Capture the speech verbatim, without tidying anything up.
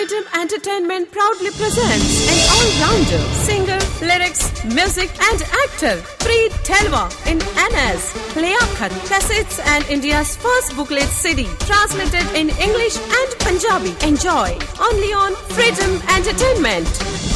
Freedom Entertainment proudly presents an all-rounder singer, lyrics, music and actor, Preet Thelwa in N S Liaquat Cassettes and India's first booklet C D, translated in English and Punjabi. Enjoy only on Freedom Entertainment.